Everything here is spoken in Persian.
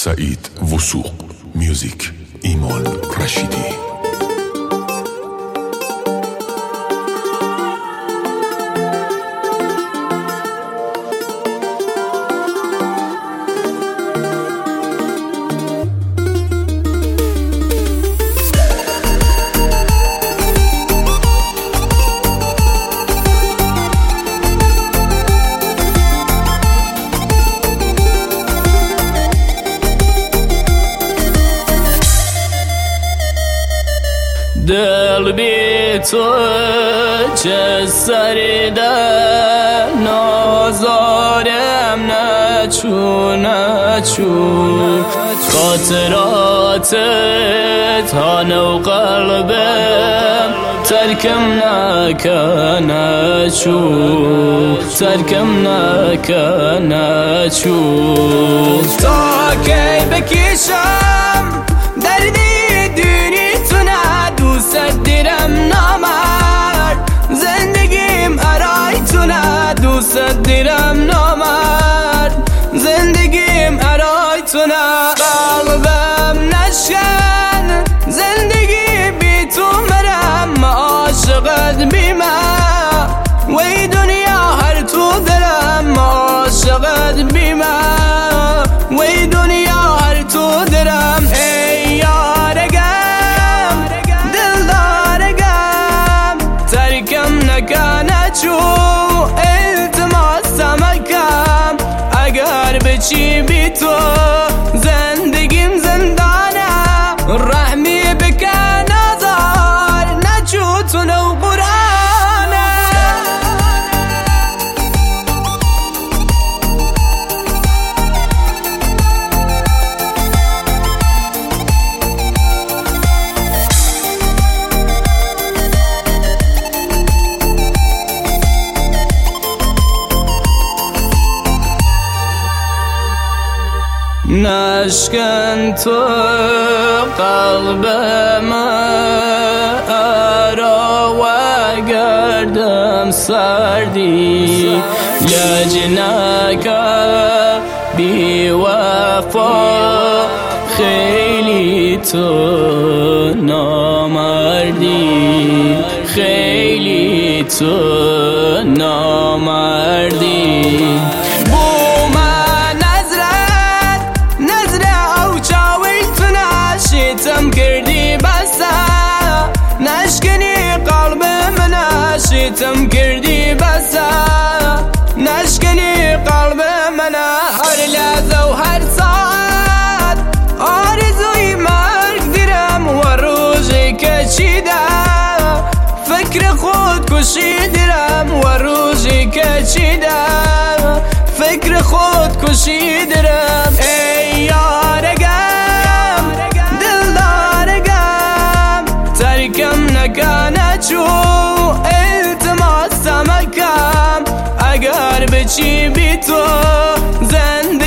سعید وثوق میوزیک ایمان رشیدی. دل بی تو چه سریده نازارم نچون خاطراتت هانو قلبم ترکم نکنه چون تا کی بکشم دردی دونی تو دوست دیرم نامرد زندگیم ارای تو نه دوست دیرم نامرد زندگیم ارای تو نه قلبم نشکن زندگی بی تو مرم عاشقت بی من وی دنیا هر تو دلم عاشقت بی من وی دنیا هر تو دلم ای نکنه چو التماس مکم اگر بچی بی تو زندگیم زندانه رحمی بکن آزار نچو تو نو قرآنه نشکن تو قلبم ارا و گردم سردی لج نکن بی وفا خیلی تو نامردی خیلی تو نامردی شیتم کردی بسا نشکنی قلب من شیتم کردی بسا نشکنی قلب من هر لحظه و هر ساعت آرزوی مرگ دیرم و روزی که چیدم فکر خود کشی دیرم و روزی که چیدم فکر خود کشی دیرم ای یارگم نکنه چو التماس مکم اگر بچی بی تو زنده